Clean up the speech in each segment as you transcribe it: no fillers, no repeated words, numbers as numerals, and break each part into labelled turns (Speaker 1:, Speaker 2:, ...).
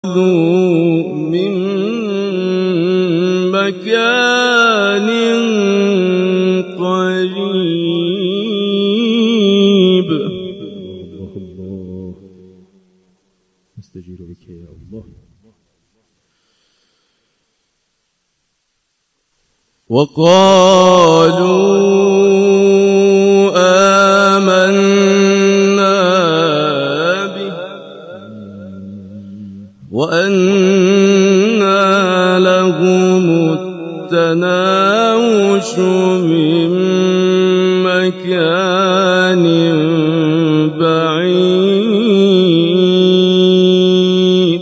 Speaker 1: من مكان قريب.
Speaker 2: الله نستجير بك يا الله.
Speaker 1: وقالوا آمنا به وأنى لهم التناوش من مكان بعيد.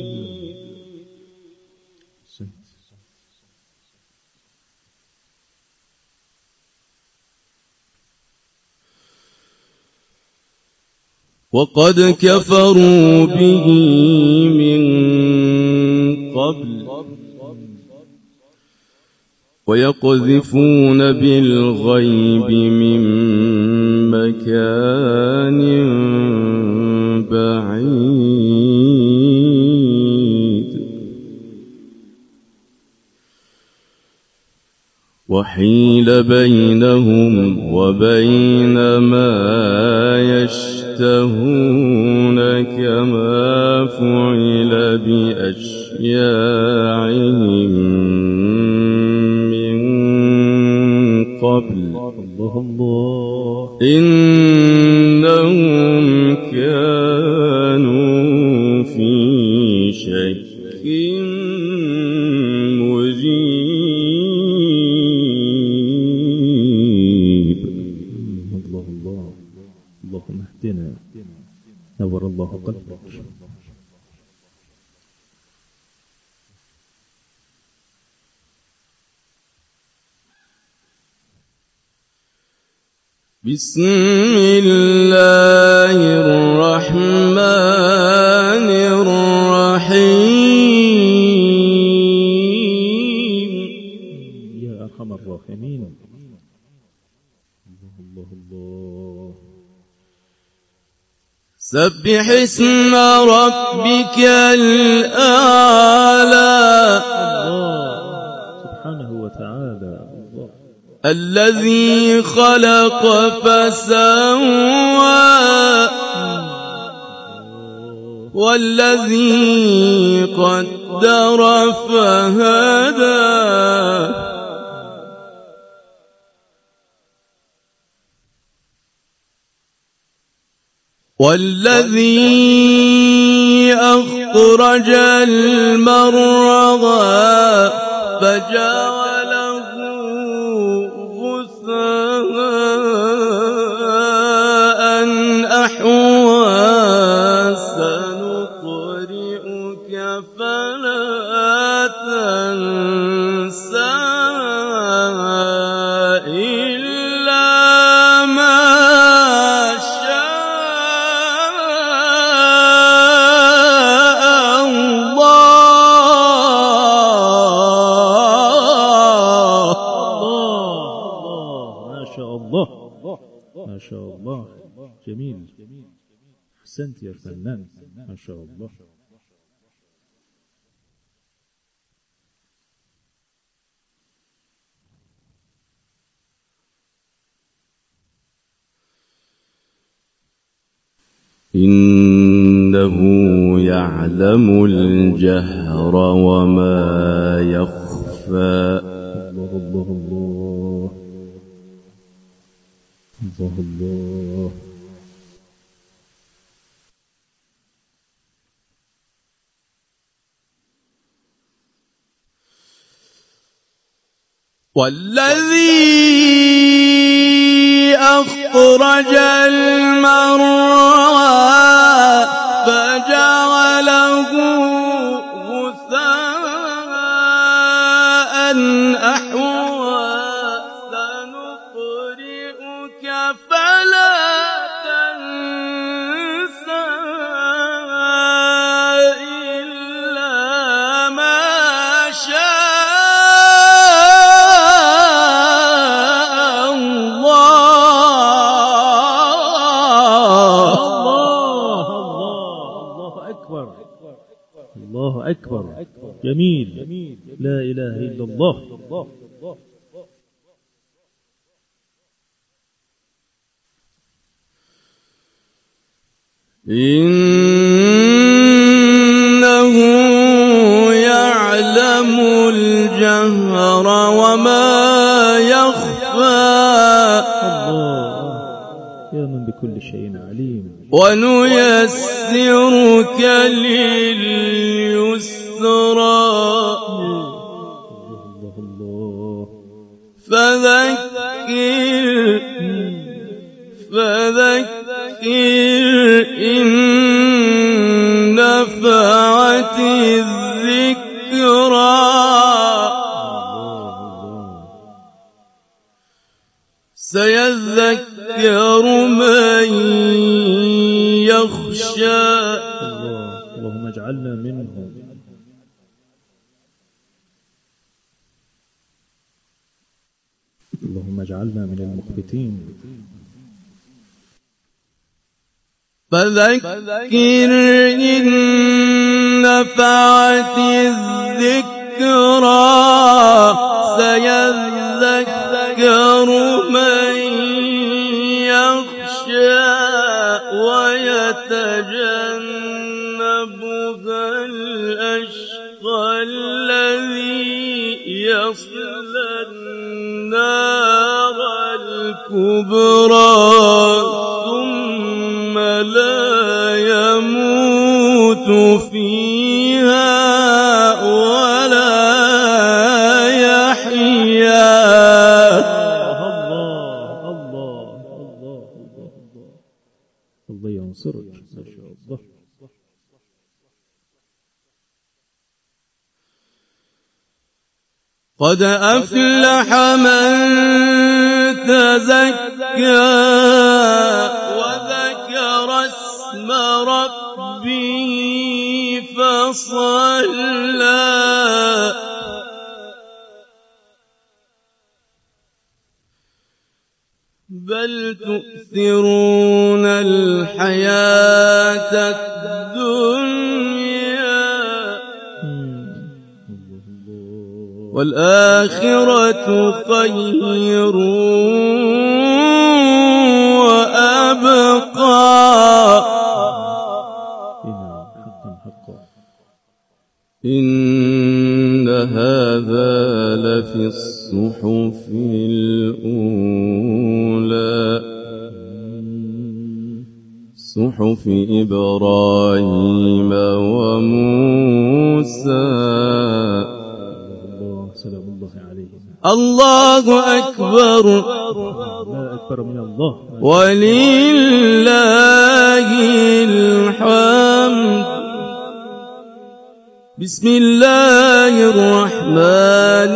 Speaker 1: وقد كفروا به من قبل ويقذفون بالغيب من مكان بعيد. وحيل بينهم وبين ما يشتهون كما فعل بأشياعهم من قبل.
Speaker 2: الله
Speaker 1: إنهم كانوا في شك مريب.
Speaker 2: الله اللهم اهدنا نور الله قلبك.
Speaker 1: بسم الله الرحمن الرحيم.
Speaker 2: يا أرحم الراحمين. الله
Speaker 1: سبح اسم ربك الأعلى
Speaker 2: سبحانه وتعالى.
Speaker 1: الذي خلق فسوى والذي قدر فهدى والذي أخرج المرعى فجعله غثاء أحوى سنقرئك فلا تنسى إلا ما
Speaker 2: ما شاء الله. جميل. أحسنت يا فنان. ما شاء الله.
Speaker 1: إنه يعلم الجهر وما يخفى.
Speaker 2: الله الله.
Speaker 1: والذي أخرج المرعى فجعله غثاء أحوى سنقرئك فلا تنسى إلا ما شاء الله.
Speaker 2: الله أكبر. الله أكبر. جميل. لا إله إلا الله.
Speaker 1: إنه يعلم الجهر وما يخفى.
Speaker 2: الله يا من بكل شيء عليم.
Speaker 1: ونيسرك لليسرى فذكر إن نفعت الذكرى سيذكر من يخشى.
Speaker 2: اللهم اجعلنا منهم. اللهم اجعلنا من المخبتين.
Speaker 1: فذكر إن نفعت الذكرى سيذكر من يخشى ويتجنبها الأشقى الذي يصلى النار الكبرى ثم لا يموت فيها ولا يحيا.
Speaker 2: الله ينصرك ما شاء الله.
Speaker 1: قد أفلح من تزكى وذكر اسم ربه فصلى بل تؤثرون الحياة الدنيا والآخرة خير وأبقى. إن هذا لفي الصحف الأولى صحف إبراهيم وموسى.
Speaker 2: سلام الله عليه.
Speaker 1: الله أكبر.
Speaker 2: لا أكبر من الله.
Speaker 1: ولله الحمد. بسم الله الرحمن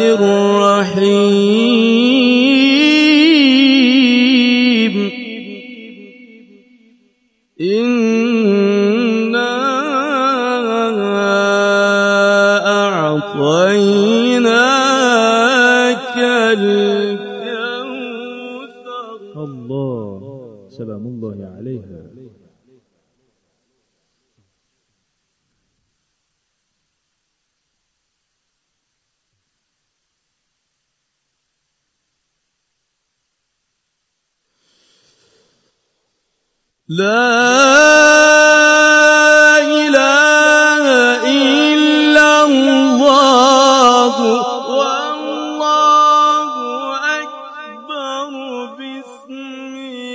Speaker 1: الرحيم. إنا أعطيناك الكوثر.
Speaker 2: الله سلام الله عليها.
Speaker 1: لا إله إلا الله والله أكبر. بسم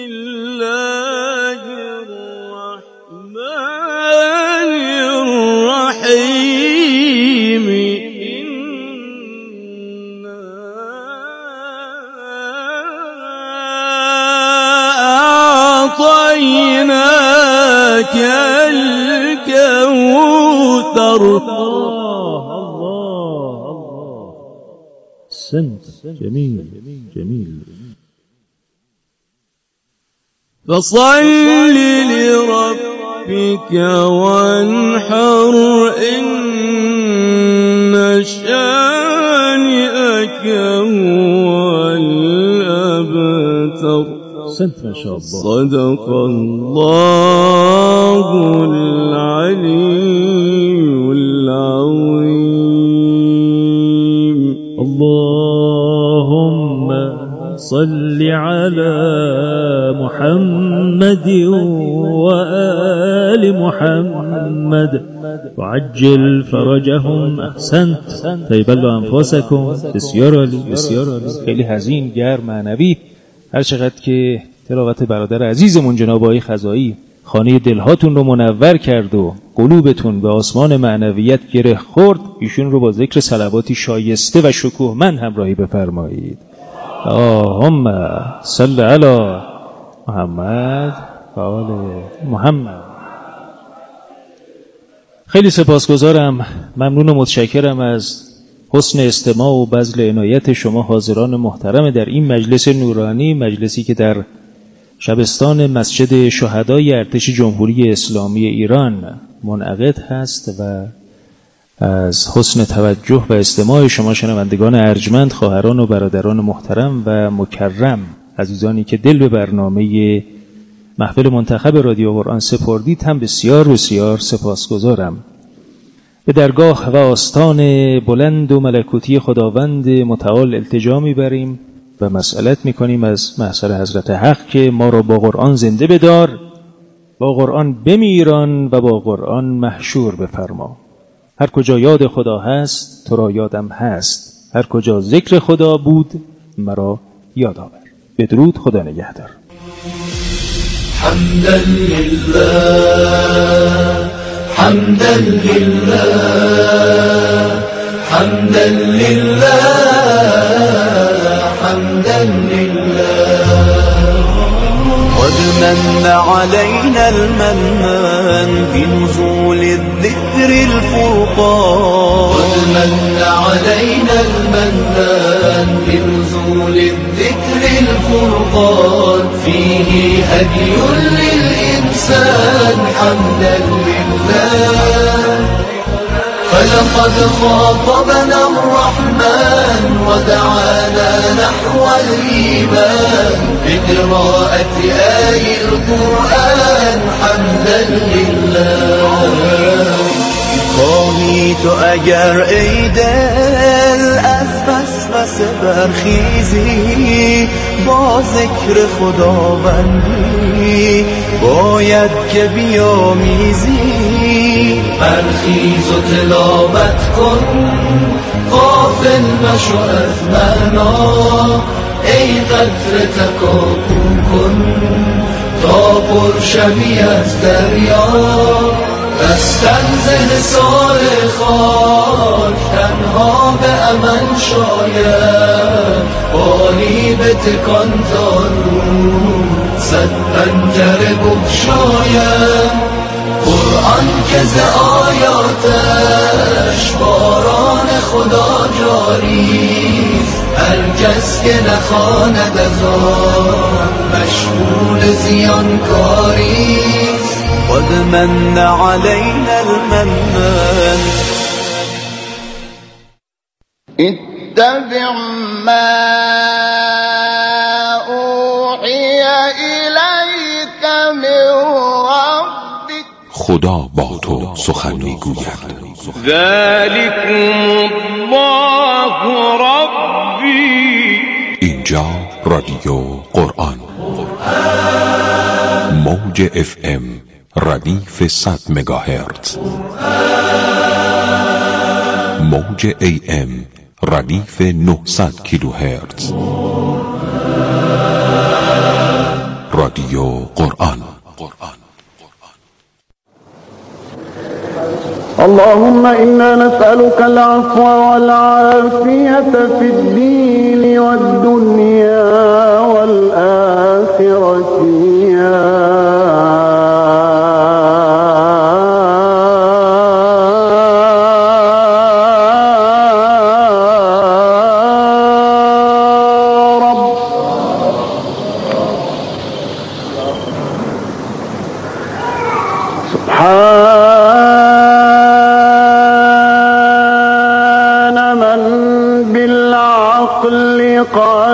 Speaker 1: الله الرحمن الرحيم. أعطيناك الكوثر.
Speaker 2: الله سنت. جميل جميل.
Speaker 1: فصل لربك وانحر إن شانئك هو الأبتر.
Speaker 2: سنت ما شاء الله.
Speaker 1: صدق الله العلي العظيم. العظيم
Speaker 2: اللهم صل على محمد وآل محمد وعجل فرجهم. احسنت. طیبا انفاسکم. بسیار عالی، بسیار عالی. خیلی حزین، گرم، معنوی. هر چقدر که تلاوت برادر عزیزمون جناب آقای خزائی خانه دلهاتون رو منور کرد و قلوبتون به آسمان معنویت گره خورد، ایشون رو با ذکر صلواتی شایسته و شکوهمند همراهی بفرمایید. اللهم صل علی محمد و آل محمد. خیلی سپاسگزارم، ممنون و متشکرم از حسن استماع و بذل عنایت شما حاضران محترم در این مجلس نورانی، مجلسی که در شبستان مسجد شهدای ارتش جمهوری اسلامی ایران منعقد هست و از حسن توجه و استماع شما شنوندگان ارجمند، خواهران و برادران محترم و مکرم، عزیزانی که دل به برنامه محفل منتخب رادیو قرآن سپردید، هم بسیار بسیار سپاسگزارم. به درگاه و آستان بلند و ملکوتی خداوند متعال التجا می‌بریم و مسئلت می‌کنیم از محضر حضرت حق که ما را با قرآن زنده بدار، با قرآن بمیران و با قرآن محشور بفرما. هر کجا یاد خدا هست تو را یادم هست، هر کجا ذکر خدا بود مرا یاد آور. بدرود، خدا نگهدار.
Speaker 3: حمدا لله حمدا لله حمدا لله حمدا لله قد من علينا المنان بنزول الذكر الفرقان قد من علينا المنان بنزول الذكر الفرقان فيه هدي للإنسان حمدا لله فلقد خاطبنا الرحمن ودعانا نحو الإيمان بقراءة آي القرآن حمدا لله خواهی تو اگر ای دل از وسوسه برخیزی با ذکر خداوندی باید که بیامیزی برخیز و تلاوت کن غافل مشو از معنا ای قطره تکاپو کن تا پر شوی از دریا بستن ز حصار خاک تنها به امن شاید باری به تکان تا نور صد پنجره بگشاید قرآن که ز آیاتش باران خدا جاریست هر کس که نخواند از آن مشغول زیانکاریست قد من علينا المنان اتبع ما اوحی الیک من ربک
Speaker 4: خدا با تو سخن میگوید.
Speaker 1: ذلكم الله ربی.
Speaker 4: اینجا رادیو قرآن، موج FM ردیف 100 مگاهرتز، موج AM ردیف 900 کیلوهرتز. رادیو قرآن.
Speaker 5: اللهم إنا نسألك العفو والعافية في الدين والدنيا والآخرة يا قد أولاك.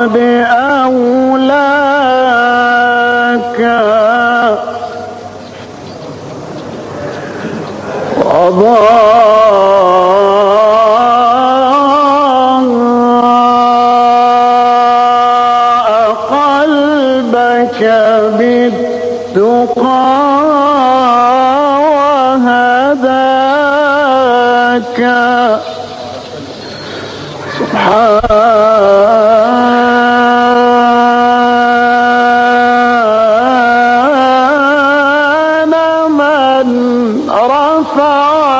Speaker 5: سبحان من رفع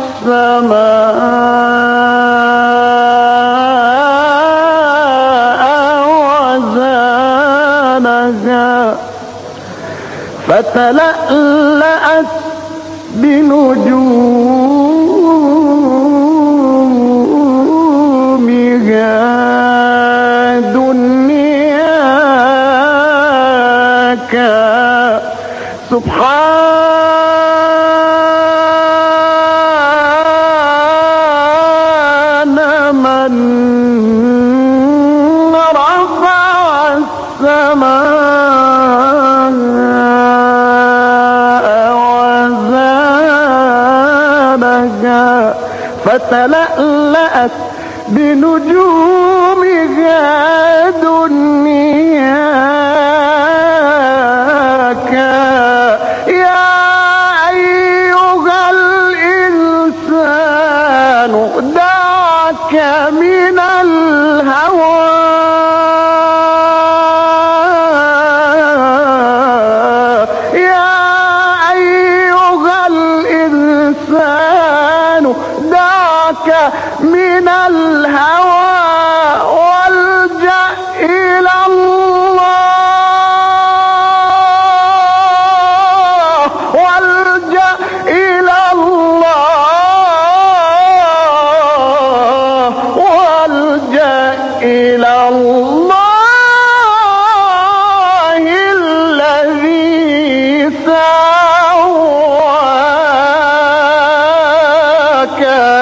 Speaker 5: السماء وزانها فتلألأت بنجومها دنياك سبحان من رفع السماء وزانها فتلألأت بنجومها دنياك يا أيها الإنسان دعك من الهوى يا أيها الإنسان دعك من الهوى والجأ إلى الله والجأ إلى الله والجأ إلى الله الذي سواك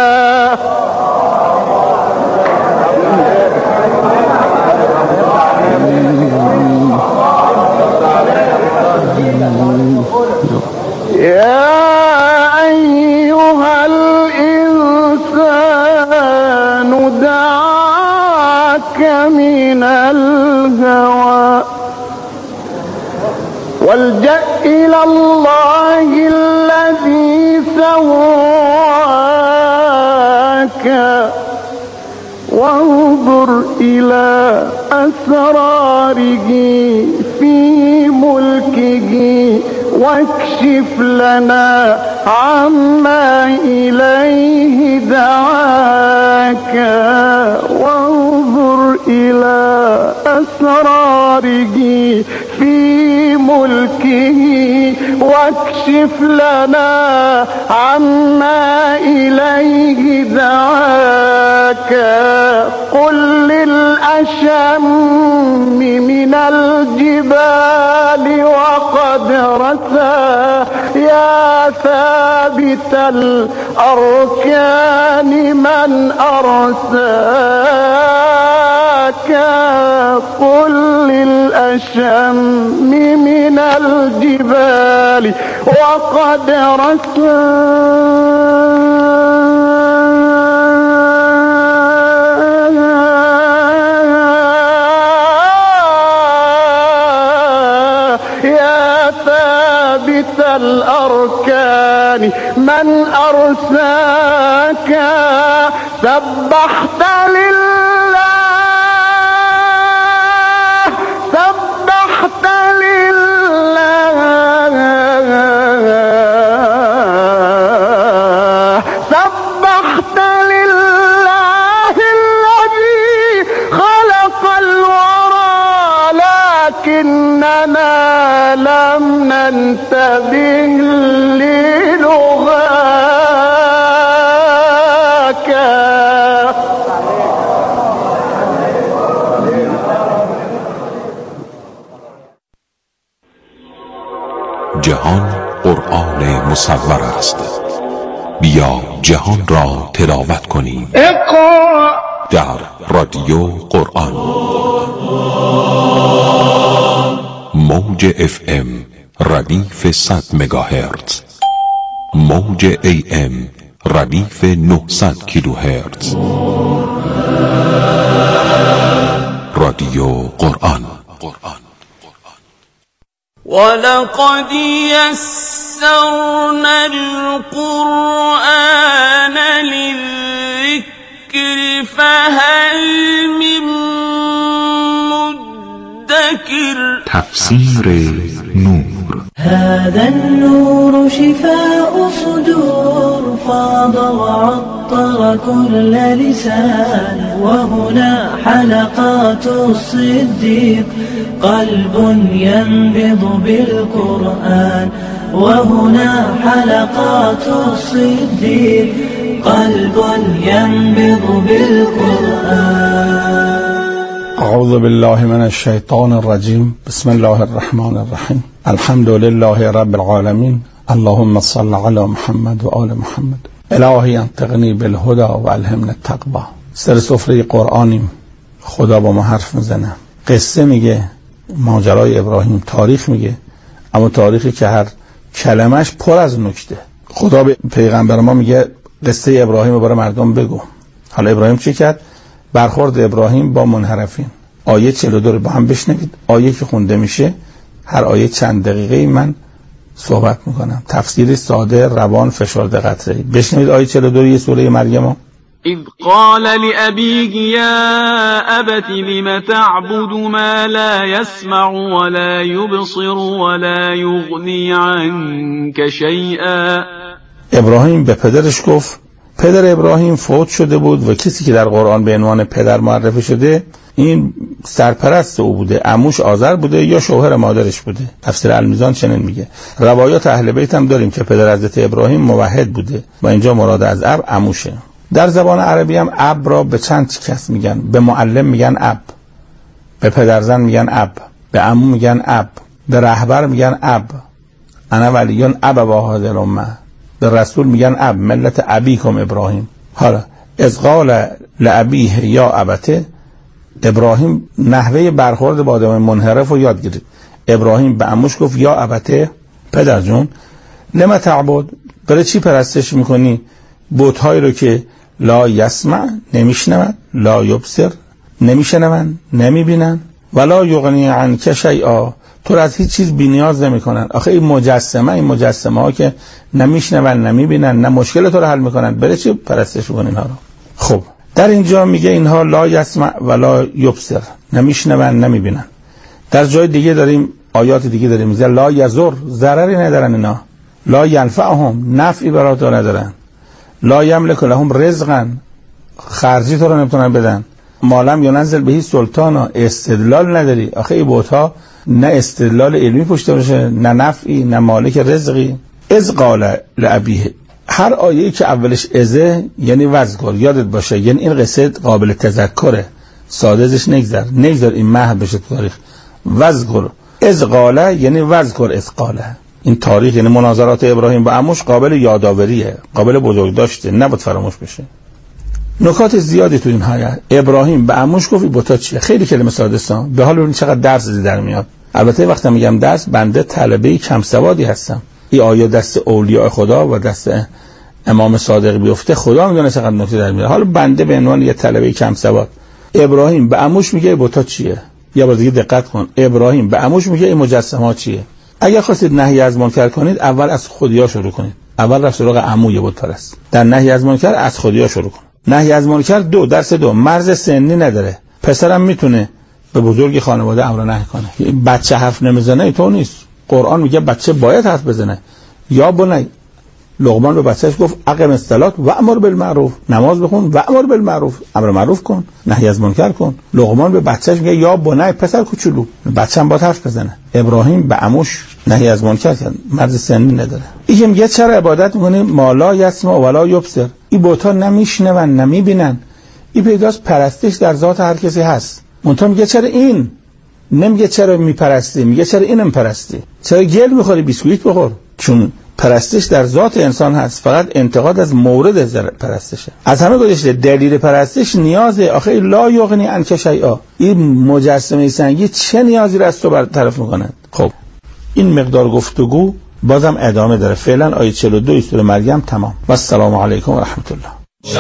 Speaker 5: يا أيها الإنسان دعك من الهوى والجأ إلى الله الذي سواك وانظر إلى أسراره في ملكه واكشف لنا عما إليه دعاك وانظر إلى أسراره في ملكه واكشف لنا عما إليه دعاك قل للأشم من الجبال وقد رسى يا ثابت الأركان من أرساك قل للأشم من الجبال وقد رسى يا ثابت الأركان من أرساك سبحت لله سبحت لله سبحت لله الذي خلق الورى لكننا لم ننتبه للغاك
Speaker 4: جهان قرآن مصور است، بیا جهان را تلاوت کنیم.
Speaker 1: اقرأ
Speaker 4: در رادیو قرآن موج FM ردیف 100 مگاهرتز، موج AM ردیف 900 کیلوهرتز. رادیو قرآن.
Speaker 6: ولقد يسرنا القرآن للذكر فهل
Speaker 4: تفسیر نور.
Speaker 7: هذا النور شفاء صدور فاض وعطر كل لسان وهنا حلقات الصديق قلب ينبض بالقرآن وهنا حلقات الصديق قلب ينبض بالقرآن.
Speaker 8: اعوذ بالله من الشیطان الرجیم. بسم الله الرحمن الرحیم. الحمد لله رب العالمین. اللهم صل علی محمد و آل محمد. الهی انطقنی بالهدى و الهمنا التقوی. سر سفره قرآنیم، خدا با ما حرف میزنه، قصه میگه، ماجرای ابراهیم تاریخ میگه، اما تاریخی که هر کلمش پر از نکته. خدا به پیغمبر ما میگه قصه ابراهیم رو برای مردم بگو. حالا ابراهیم چی کرد؟ برخورد ابراهیم با منحرفین. آیه 42 رو با هم بشنوید. آیه که خونده میشه هر آیه چند دقیقه من صحبت میکنم. تفسیری ساده، روان، فشرده قطره‌ای. بشنوید آیه 42 یه سوره مریم.
Speaker 1: اذ قال لأبيه يا أبت لم تعبد ما لا يسمع ولا يبصر ولا يغني عنك شيئا.
Speaker 8: ابراهیم به پدرش گفت، پدر ابراهیم فوت شده بود و کسی که در قرآن به عنوان پدر معرفی شده این سرپرست او بوده، عموش آذر بوده یا شوهر مادرش بوده. تفسیر المیزان چنین میگه. روایات اهل بیت هم داریم که پدر حضرت ابراهیم موحد بوده و اینجا مراد از اب عموشه. در زبان عربی هم اب را به چند کس میگن. به معلم میگن اب، به پدرزن میگن اب، به عمو میگن اب، به رهبر میگن اب. انا ولیون ابوا هذه الامه. به رسول میگن اب، ملت ابیکم ابراهیم. حالا از قال لابیه یا ابته، ابراهیم نحوه برخورد با آدم منحرف رو یاد گرفت. ابراهیم به عموش گفت یا ابته، پدر جون، لما تعبد، برای چی پرستش میکنی بت‌هایی رو که لا یسمع، نمیشنون، لا یبصر، نمیشنون، نمیبینن، ولا یغنی عنک شیئا، تو از هیچ چیز بی‌نیاز نمیکنن. آخه این مجسمه ها که نمیشنون، نمیبینن، نه مشکل تو رو حل میکنن، برای چی پرستش میکنی اینها رو؟ خب در اینجا میگه اینها لا یسمع ولا یبصر، نمیشنون، نمیبینن. در جای دیگه داریم، آیات دیگه داریم میگه لا یضر، ضرری ندارن اینا، لا ینفعهم، نفعی برای تو ندارن، لا یملک لهم رزقا، خرجی تو رو نمیتونن بدن، مالم ینزل بهی سلطانا، استدلال نداری. آخه این بوتا نه استدلال علمی پشت باشه، نه نفعی، نه مالک رزقی. از قال لابیه، هر آیه‌ای که اولش ازه یعنی وذکر، یادت باشه، یعنی این قصه قابل تذکره، ساده ازش نگذر این محو بشه تاریخ. وذکر از قال یعنی وذکر از قال. این تاریخ یعنی مناظرات ابراهیم با عموش قابل یادآوریه، قابل بزرگداشته، نباید فراموش بشه. نکات زیادی تو این آیه. ابراهیم به عموش گفت بوتا چیه؟ خیلی کلمه ساده است، به حال ببین چقدر درس در میاد. البته وقتی میگم درس، بنده طلبه کم سوادی هستم. این آیه دست اولیاء خدا و دست امام صادق بیفته، خدا میدونه چقدر نکته در میاد. حالا بنده به عنوان یه طلبه کم سواد، ابراهیم به عموش میگه بوتا چیه؟ یه بار دیگه دقت کن. ابراهیم به عموش میگه این مجسمه‌ها چیه؟ اگر خواستید نهی از منکر کنید، اول از خودیا شروع کنید. اول رفت سراغ عموی بت پرست. در نهی از منکر از خودیا شروع کن. نهی از منکر درس دو مرز سنی نداره. پسرم میتونه به بزرگ خانواده امر نهی کنه. بچه حرف نمیزنه تو نیست. قرآن میگه بچه باید حرف بزنه. یا بنی، لقمان به بچهش گفت اقم الصلاة و امر بالمعروف، نماز بخون و امر بالمعروف، امر معروف کن، نهی از منکر کن. لقمان به بچهش میگه یا بنی، پسر کوچولو، بچه‌م باید حرف بزنه. ابراهیم به عموش نهی از منکر کرد، مرز سنی نداره. این میگه چرا عبادت میکنی ما لا یسمع ولا یبصر؟ این بوتا نمیشنون، نمیبینن. این پیداست پرستش در ذات هر کسی هست. منتها میگه چرا این؟ نمیگه چرا میپرستی، میگه چرا اینم پرستی؟ چرا گل میخوری بیسکویت بخور؟ چون پرستش در ذات انسان هست، فقط انتقاد از مورد پرستشه. از همه گذشته دلیل پرستش نیازه. آخه لا یغنی عنک شیئا، این مجسمه سنگی چه نیازی رو از تو برطرف میکنه؟ خب این مقدار گفتگو بازم ادامه داره. فعلا آیه 42 سوره مریم تمام. و السلام علیکم و رحمت الله.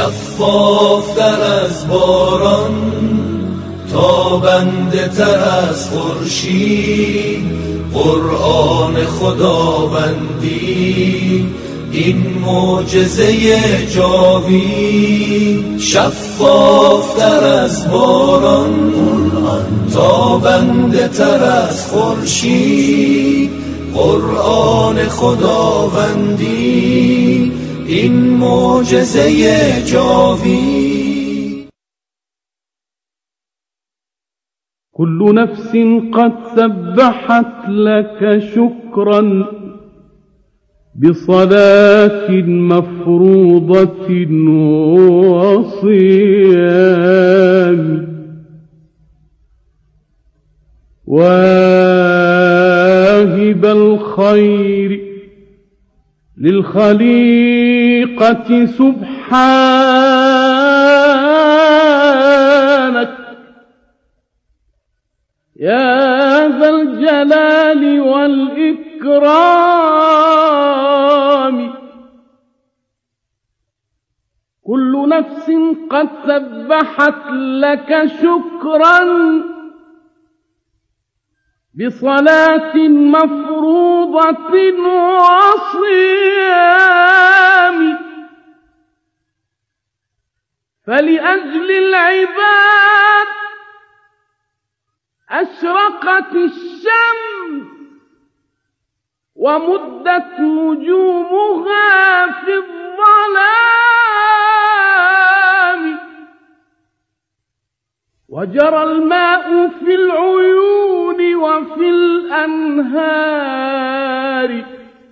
Speaker 7: شفافتر از باران، تابنده تر از خورشید، قرآن خداوندی این معجزه جاوید، شفافتر از باران، تابنده تر از خورشید، قرآن خداوندی، این معجزه جاوید.
Speaker 5: كل نفس قد سبحت لك شكرا بصلاة مفروضة وصيام، واهب الخير للخليقة سبحانك يا ذا الجلال والإكرام. كل نفس قد سبحت لك شكرا بصلاة مفروضة وصيام، فلأجل العباد أشرقت الشمس ومدت نجومها في الظلام، وجرى الماء في العيون وفي الأنهار،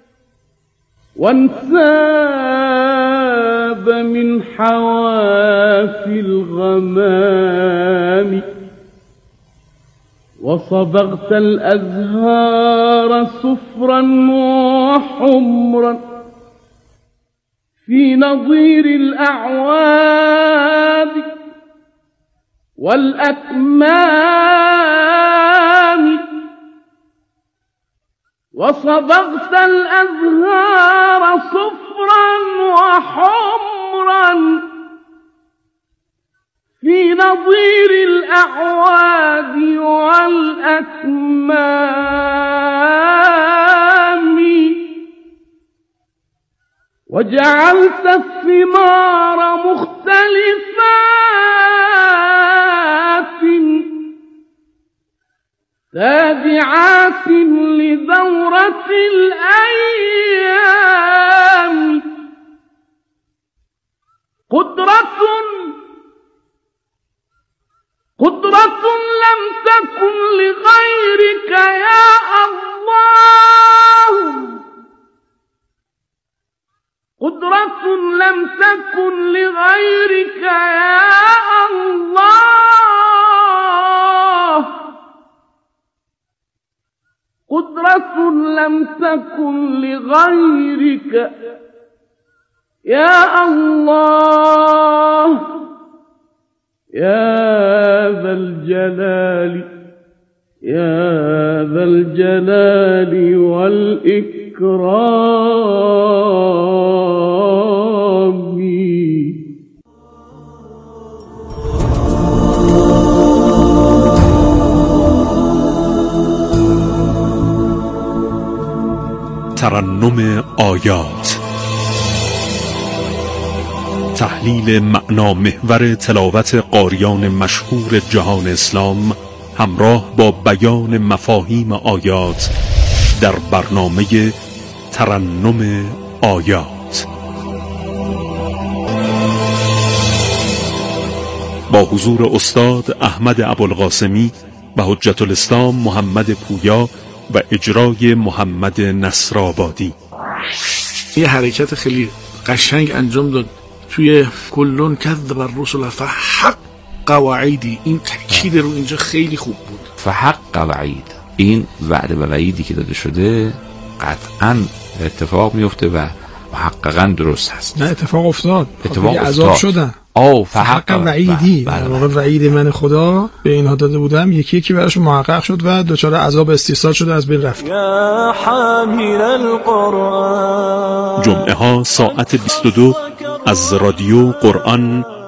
Speaker 5: وانساب من حوافي الغمام، وصبغت الأزهار صفرا وحمرا في نظير الأعواد والأكمام، وصبغت الأزهار صفرا وحمرا في نظير الأعواد والأكمام، وجعلت الثمار مختلفات تابعات لدورة الأيام، قدرة لم تكن لغيرك يا الله، قدرة لم تكن لغيرك يا الله، قدرة لم تكن لغيرك يا الله، يا ذا الجلال، يا ذا الجلال والإكرام.
Speaker 9: ترنم آیات، تحلیل معنامحور تلاوت قاریان مشهور جهان اسلام همراه با بیان مفاهیم آیات در برنامه ترنم آیات با حضور استاد احمد ابوالقاسمی و حجت الاسلام محمد پویا و اجرای محمد نصرآبادی.
Speaker 10: یه حرکت خیلی قشنگ انجام داد توی کلون کذب الرسل فحق وعیدی. این تاکید رو اینجا خیلی خوب بود.
Speaker 11: فحق وعید، این وعده و وعیدی که داده شده قطعاً اتفاق میفته و محققاً درست هست.
Speaker 10: نه اتفاق افتاد،
Speaker 11: اتفاق
Speaker 10: عذاب شدن. فحق وعیدی، در واقع وعید من خدا به اینها داده بودم یکی یکی براش محقق شد و دچار عذاب استیصال شده، از بین رفت.
Speaker 7: یا حامل القرآن،
Speaker 9: جمعه ها ساعت 22 از رادیو قرآن